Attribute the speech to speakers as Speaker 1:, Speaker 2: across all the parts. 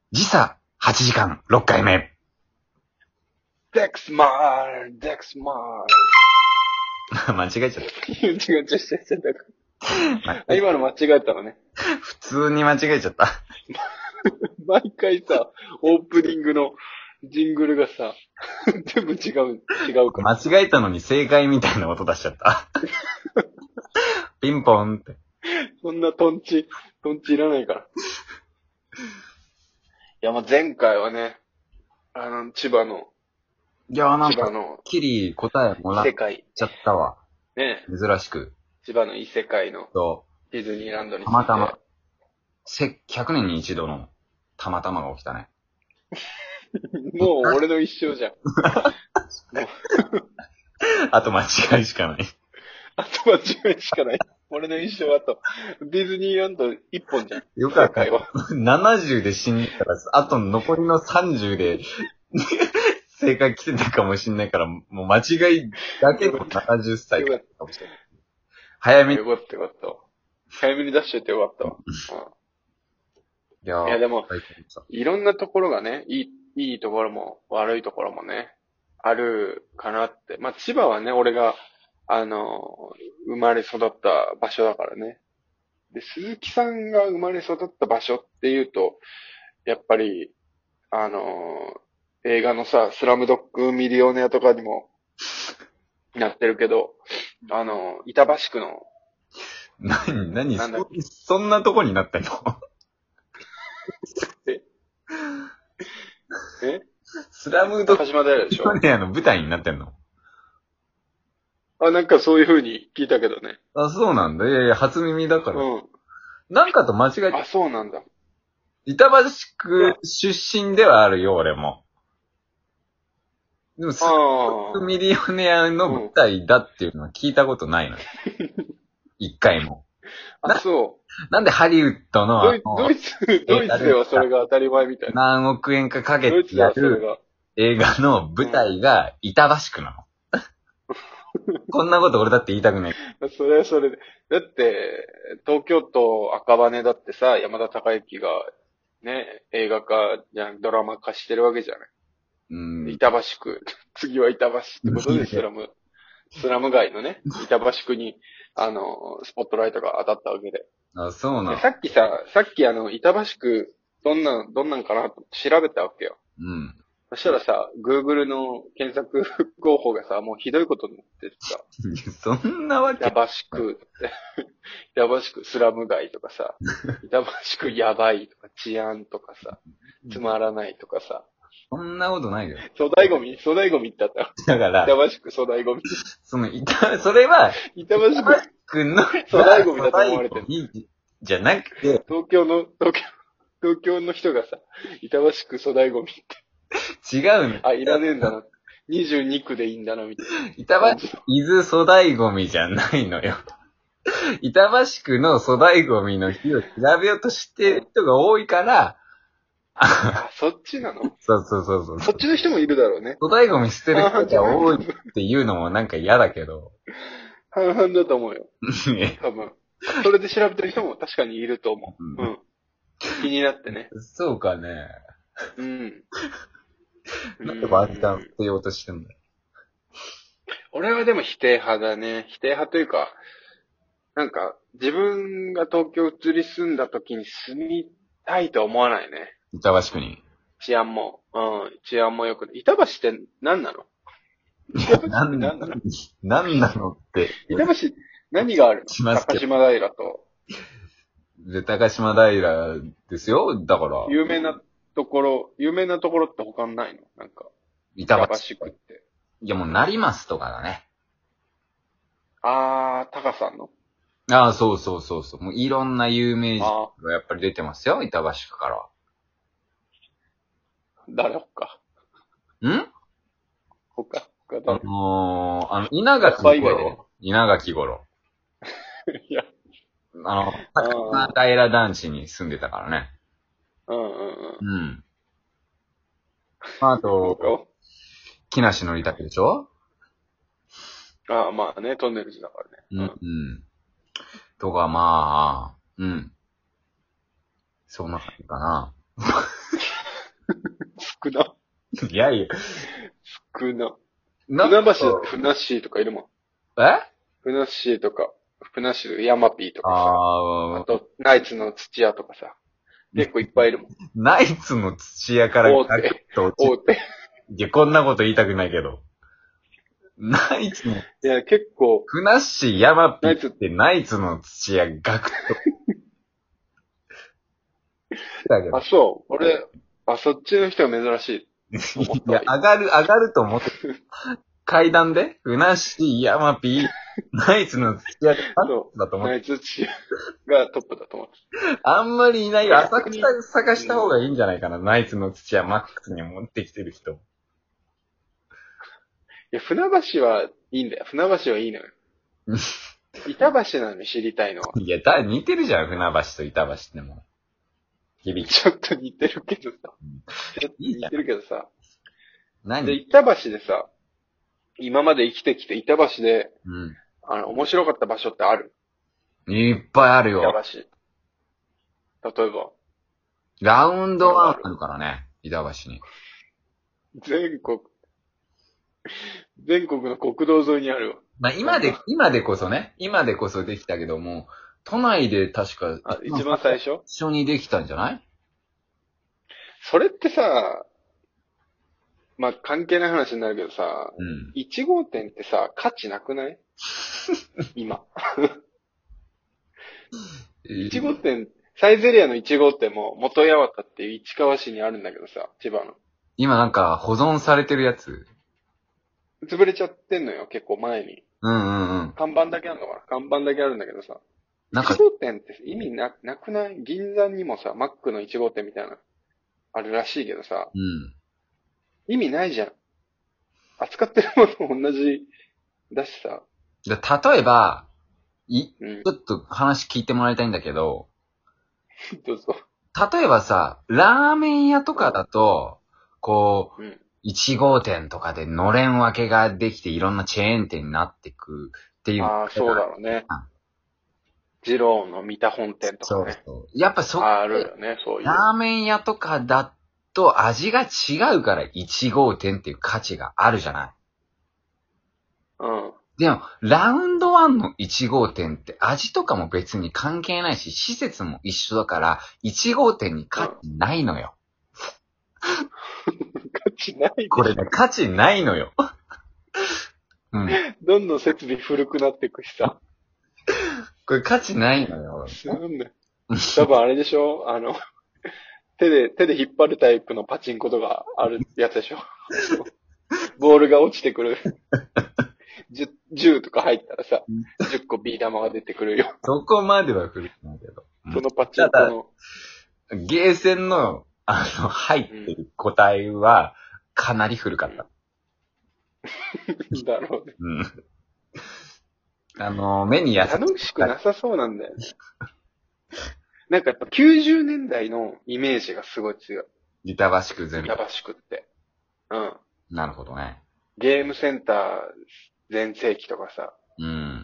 Speaker 1: 時差8時間6回目。
Speaker 2: デックスマール、デックスマー
Speaker 1: 間違えちゃっ
Speaker 2: ル。違う。
Speaker 1: た。
Speaker 2: 今の間違えたのね。
Speaker 1: 普通に間違えちゃった。
Speaker 2: 毎回さ、オープニングのジングルがさ、全部違うから。
Speaker 1: 間違えたのに正解みたいな音出しちゃった。ピンポンって。
Speaker 2: そんなトンチいらないから。いや、前回はね、千葉の
Speaker 1: いやーなんか、きり答えもらっ
Speaker 2: 世界。
Speaker 1: ちゃったわ。
Speaker 2: ね。
Speaker 1: 珍しく。
Speaker 2: 千葉の異世界の
Speaker 1: そ
Speaker 2: ディズニーランドに
Speaker 1: う。たまたま。100年に一度のたまたまが起きたね。
Speaker 2: もう俺の一生じゃん。
Speaker 1: あと間違いしかない。
Speaker 2: あと間違いしかない。俺の一生あと、ディズニーランド一本じゃん。
Speaker 1: よかった
Speaker 2: 世界は。
Speaker 1: 70で死んだら、あと残りの30で、正解来てたかもしんないから、もう間違いだけの70歳かもしれない。早めに。
Speaker 2: よかった。早めに出しといてよかったわ。いやでも、いろんなところがね、いいところも悪いところもね、あるかなって。まあ、千葉はね、俺が、生まれ育った場所だからね。で、鈴木さんが生まれ育った場所っていうと、やっぱり、映画のさ、スラムドッグミリオネアとかにもなってるけど、板橋区の。
Speaker 1: 何そんなとこになってんの
Speaker 2: え
Speaker 1: スラムドッグ
Speaker 2: 高島平でしょ？
Speaker 1: ミリオネアの舞台になってんの？
Speaker 2: なんかそういう風に聞いたけどね。
Speaker 1: あ、そうなんだ。いや、初耳だから。
Speaker 2: うん。
Speaker 1: なんかと間違えて。
Speaker 2: あ、そうなんだ。
Speaker 1: 板橋区出身ではあるよ、俺も。でも、スラムドッグミリオネアの舞台だっていうのは聞いたことないのよ。一回も。
Speaker 2: そう。
Speaker 1: なんでハリウッドの
Speaker 2: ドイツではそれが当たり前みたいな。
Speaker 1: 何億円かかけてやる映画の舞台が板橋区なの。こんなこと俺だって言いたくない。
Speaker 2: それはそれで。だって、東京都赤羽だってさ、山田孝之がね、映画化じゃん、ドラマ化してるわけじゃない。板橋区。次は板橋ってことでスラム街のね、板橋区に、スポットライトが当たったわけで。
Speaker 1: あ、そうなの。
Speaker 2: さっき板橋区、どんなんかなと調べたわけよ。
Speaker 1: うん。
Speaker 2: そしたらさ、Google の検索候補がさ、もうひどいことになってさ。
Speaker 1: そんなわけ
Speaker 2: 板橋区って。板橋区スラム街とかさ、板橋区やばいとか治安とかさ、つまらないとかさ。
Speaker 1: そんなことないよ。
Speaker 2: 粗大ゴミってあった。
Speaker 1: だから、
Speaker 2: 板橋区粗大ゴミ。
Speaker 1: それは、
Speaker 2: 板橋
Speaker 1: 区の
Speaker 2: 粗大ゴミだと思われてる。
Speaker 1: じゃなくて、
Speaker 2: 東京の人がさ、板橋区粗大ゴミって。
Speaker 1: 違うの。
Speaker 2: あ、いらねえんだな。22区でいいんだな、みたいな。
Speaker 1: 板橋伊豆粗大ゴミじゃないのよ。板橋区の粗大ゴミの日を調べようとしてる人が多いから、
Speaker 2: そっちなの？
Speaker 1: そう。
Speaker 2: そっちの人もいるだろうね。
Speaker 1: 粗大ゴミ捨てる人が多いっていうのもなんか嫌だけど。
Speaker 2: 半々だと思うよ。多分。それで調べてる人も確かにいると思う。うん。気になってね。
Speaker 1: そうかね。
Speaker 2: うん。
Speaker 1: なんでワンちゃん捨てようとしてんだよ。
Speaker 2: 俺はでも否定派だね。否定派というか、なんか、自分が東京移り住んだ時に住みたいと思わないね。
Speaker 1: 板橋区に。
Speaker 2: 治安も良くない。板橋って何なの？
Speaker 1: 何なのって。
Speaker 2: 板橋、何があるの？高島平と。
Speaker 1: で、高島平ですよ。だから。
Speaker 2: 有名なところって他にないの？なんか。
Speaker 1: 板
Speaker 2: 橋区って。
Speaker 1: いやもう成増とかだね。
Speaker 2: タカさんの？
Speaker 1: そう。もういろんな有名人がやっぱり出てますよ。板橋区から。
Speaker 2: 誰他？誰？
Speaker 1: 稲垣吾郎。
Speaker 2: いや。
Speaker 1: 高島平団地に住んでたからね。あと、木梨憲武でしょ？
Speaker 2: まあね、トンネルズだからね。
Speaker 1: とか、まあ、そんな感じかな。
Speaker 2: 少な。
Speaker 1: いやいや。
Speaker 2: 少な。
Speaker 1: なん
Speaker 2: 船橋だってふなっしーとかいるもん。
Speaker 1: え
Speaker 2: ふなっしーとか、ふなっしーとかヤマピーとかさ。
Speaker 1: あ
Speaker 2: あと、ナイツの土屋とかさ。結構いっぱいいるもん。
Speaker 1: ナイツの土屋から
Speaker 2: 大
Speaker 1: ガクッ
Speaker 2: 手。
Speaker 1: と落ち
Speaker 2: 大手。
Speaker 1: いや、こんなこと言いたくないけど。ナイツの、
Speaker 2: いや、結構、
Speaker 1: ふなっしーヤマピ
Speaker 2: ナイツ
Speaker 1: ーってナイツの土屋ガクッと。だけど。
Speaker 2: そう。俺、そっちの人が珍しいと思っ
Speaker 1: いや、
Speaker 2: たわ。
Speaker 1: 上がると思って。階段でふなっしーヤマピー、ナイツの土屋が
Speaker 2: そう。
Speaker 1: だと思って。
Speaker 2: ナイツ土屋がトップだと思って
Speaker 1: あんまりいないよ。浅
Speaker 2: 逆に
Speaker 1: 草探した方がいいんじゃないかな。ナイツの土屋マックスに持ってきてる人。
Speaker 2: いや、船橋はいいんだよ。船橋はいいのよ。板橋なのに知りたいのは。
Speaker 1: いや、似てるじゃん、船橋と板橋っても。響き。
Speaker 2: ちょっと似てるけどさ。ちょっと
Speaker 1: いいじゃん
Speaker 2: 似てるけどさ。で、
Speaker 1: 何
Speaker 2: 板橋でさ、今まで生きてきて板橋で、
Speaker 1: うん。
Speaker 2: 面白かった場所ってある？
Speaker 1: いっぱいあるよ。
Speaker 2: 板橋。例えば、
Speaker 1: ラウンドワンあるからね、板橋に。
Speaker 2: 全国の国道沿いにあるわ。
Speaker 1: まあ今でこそね、今でこそできたけども、都内で確か、
Speaker 2: 一番最初？
Speaker 1: 一緒にできたんじゃない？
Speaker 2: それってさ、まあ、関係ない話になるけどさ、
Speaker 1: うん。
Speaker 2: 1号店ってさ、価値なくない？今。1号店、サイゼリアの1号店も元八幡っていう市川市にあるんだけどさ、千葉の。
Speaker 1: 今なんか保存されてるやつ。
Speaker 2: 潰れちゃってんのよ、結構前に。
Speaker 1: うんうんうん。
Speaker 2: 看板だけあるのかな？看板だけあるんだけどさ。
Speaker 1: なんか
Speaker 2: 1号店って意味なくない？銀座にもさ、マックの1号店みたいな、あるらしいけどさ、
Speaker 1: うん。
Speaker 2: 意味ないじゃん。扱ってるもの同じだしさ。
Speaker 1: 例えば、
Speaker 2: うん。
Speaker 1: ちょっと話聞いてもらいたいんだけど、
Speaker 2: どうぞ。
Speaker 1: 例えばさ、ラーメン屋とかだと、こう、
Speaker 2: うん。
Speaker 1: 1号店とかでのれん分けができていろんなチェーン店になってくっていう。
Speaker 2: ああ、そうだろうね。二郎の三田本店とかね。
Speaker 1: そう。やっぱ
Speaker 2: あるよね、そういう。
Speaker 1: ラーメン屋とかだと味が違うから1号店っていう価値があるじゃない。
Speaker 2: うん。
Speaker 1: でも、ラウンドワンの1号店って味とかも別に関係ないし、施設も一緒だから、1号店に価値ないのよ。
Speaker 2: 価値ないでしょ。
Speaker 1: これね、価値ないのよ。うん。
Speaker 2: どんどん設備古くなっていくしさ。
Speaker 1: これ価値ないのよ。
Speaker 2: なんだよ。多分あれでしょ？手で引っ張るタイプのパチンコとかあるやつでしょ？ボールが落ちてくる。10とか入ったらさ、10個ビー玉が出てくるよ。
Speaker 1: そこまでは古くないけど。
Speaker 2: そのパチンコの。
Speaker 1: ゲーセンの、入ってる個体は、かなり古かった。
Speaker 2: だろうね。
Speaker 1: うん。目に優しい。
Speaker 2: 楽しくなさそうなんだよね。なんかやっぱ90年代のイメージがすごい強い。
Speaker 1: 板橋区全部。
Speaker 2: 板橋区って。うん。
Speaker 1: なるほどね。
Speaker 2: ゲームセンター全盛期とかさ。
Speaker 1: うん。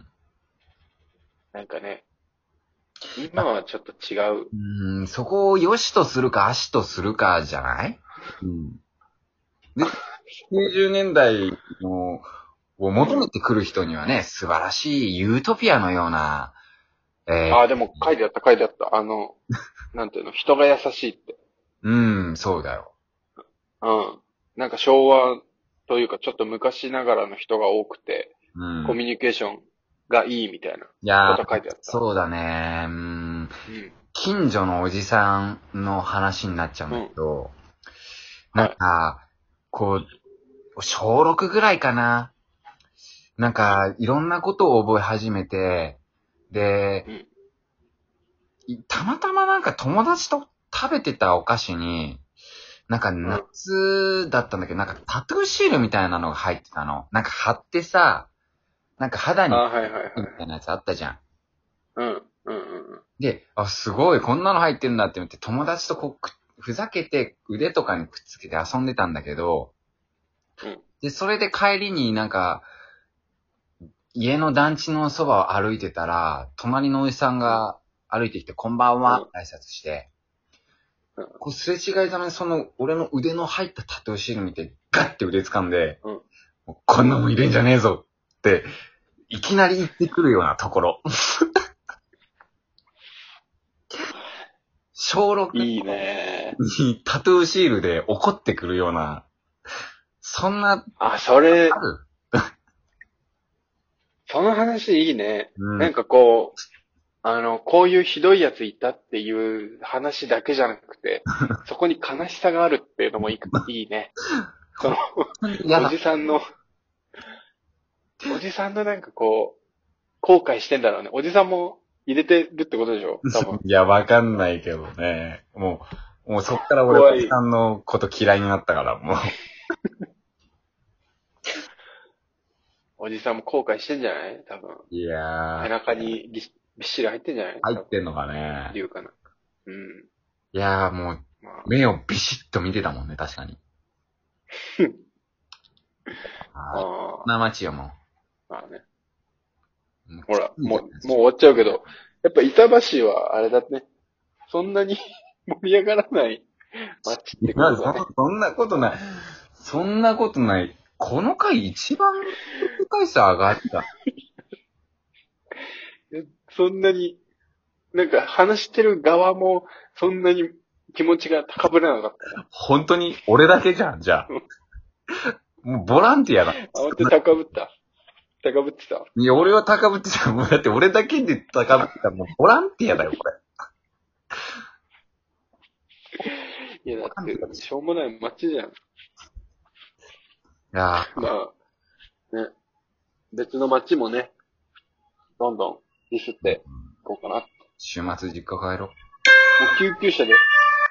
Speaker 2: なんかね、今はちょっと違う。
Speaker 1: そこを良しとするか悪しとするかじゃない？うん。で、90年代のを求めてくる人にはね、素晴らしいユートピアのような、
Speaker 2: でも書いてあった。なんていうの、人が優しいって。
Speaker 1: そうだよ。
Speaker 2: うん。なんか昭和というかちょっと昔ながらの人が多くて、コミュニケーションがいいみたいなこと書いてあった。
Speaker 1: そうだね。近所のおじさんの話になっちゃうんだけど、なんか、こう、小6ぐらいかな。なんか、いろんなことを覚え始めて、で、たまたまなんか友達と食べてたお菓子に、なんか夏だったんだけど、なんかタトゥーシールみたいなのが入ってたの。なんか貼ってさ、なんか肌に、みたいなやつあったじゃん。で、すごい、こんなの入ってるんだって思って、友達とふざけて腕とかにくっつけて遊んでたんだけど、で、それで帰りになんか、家の団地のそばを歩いてたら、隣のおじさんが歩いてきて、こんばんは、挨拶して、 こうすれ違いざまにその、俺の腕の入ったタトゥーシール見て、ガッて腕掴んで、もうこんなもん入れんじゃねえぞって、いきなり言ってくるようなところ。小6
Speaker 2: いいね
Speaker 1: にタトゥーシールで怒ってくるような、そんな、
Speaker 2: それ、
Speaker 1: ある
Speaker 2: その話いいね。なんかこう、こういうひどいやついたっていう話だけじゃなくて、そこに悲しさがあるっていうのもいいね。その、おじさんのなんかこう、後悔してんだろうね。おじさんも入れてるってことでしょ多分。
Speaker 1: いや、わかんないけどね。もうそっから俺おじさんのこと嫌いになったから、もう。
Speaker 2: おじさんも後悔してんじゃない多分。
Speaker 1: いやー。
Speaker 2: 背中にびっしり入ってんじゃない
Speaker 1: 入ってんのかね。
Speaker 2: 理由かな。
Speaker 1: いやーもう、目をビシッと見てたもんね、確かに。な街よ、もう。
Speaker 2: まあね。ほら、もう終わっちゃうけど、やっぱ板橋はあれだね。そんなに盛り上がらない街ってことだね。
Speaker 1: そんなことない。そんなことない。この回一番回数上がった。
Speaker 2: そんなに、なんか話してる側もそんなに気持ちが高ぶらなかった。
Speaker 1: 本当に俺だけじゃん、じゃあ。もうボランティアだ。
Speaker 2: 本当に高ぶった高ぶってた
Speaker 1: いや、俺は高ぶってた。もうだって俺だけで高ぶってた。もうボランティアだよ、これ。
Speaker 2: いや、だって、しょうもない街じゃん。い
Speaker 1: や
Speaker 2: まあ、ね。別の街もね、どんどんディスっていこうかな。
Speaker 1: 週末実家帰ろう。
Speaker 2: もう救急車で